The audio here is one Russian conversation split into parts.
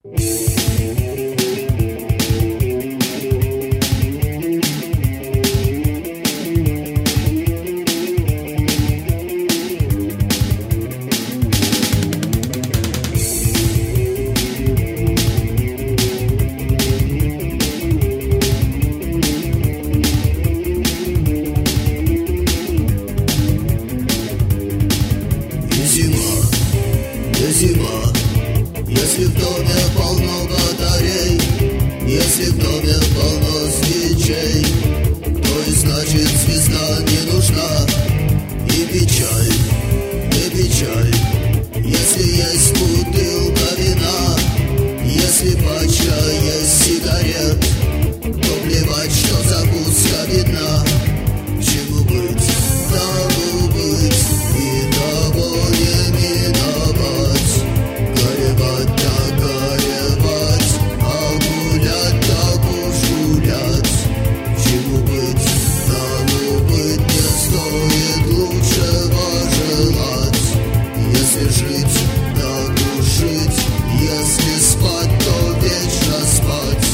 Зима, если в доме полно батарей, если в доме полно свечей, то и значит звезда не нужна. И печаль, не печаль, если есть бутылка вина, если пачка есть сигарет, то плевать, что закуска видна. К чему быть, тому быть, и того не миновать. Горевать так горевать, а гулять так уж гулять. К чему быть, тому быть, не стоит лучшего желать. Если жить, так уж жить, если спать, то вечно спать.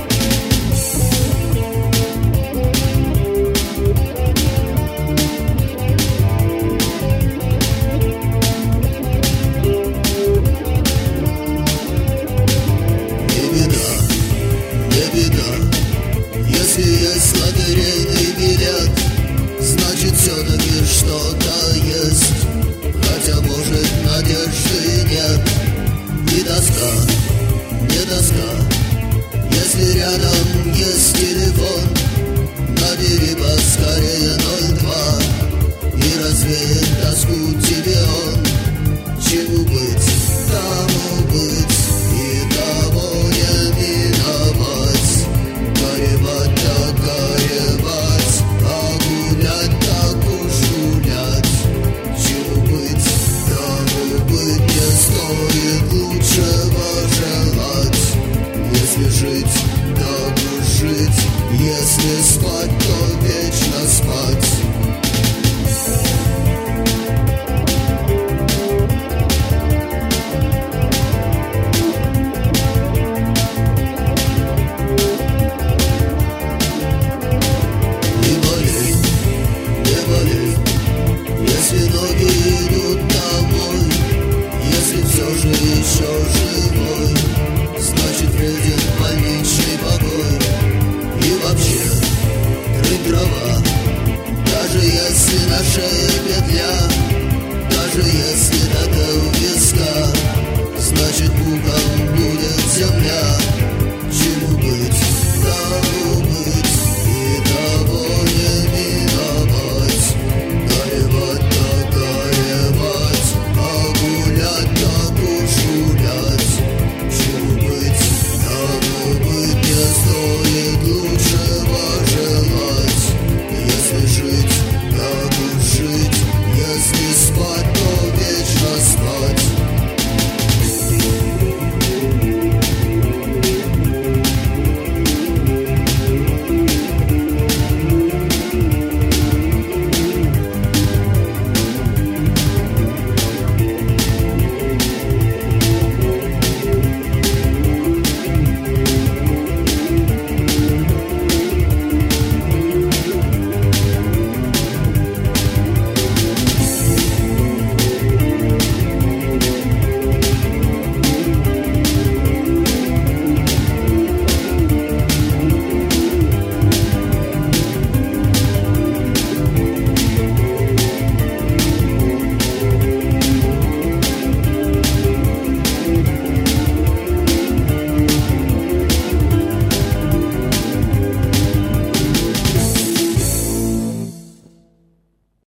Если есть лотерейный билет, значит все-таки что-то есть, хотя может надежды нет. И тоска, не тоска, если рядом есть телефон, набери поскорее 02 и развеет тоску тебе он. Чему быть, тому быть, и того не миновать. Горевать так горевать, а гулять так уж гулять. Чему быть, тому быть, не стоит лучшего желать. Если жить, так уж жить, если спать, то вечно спать.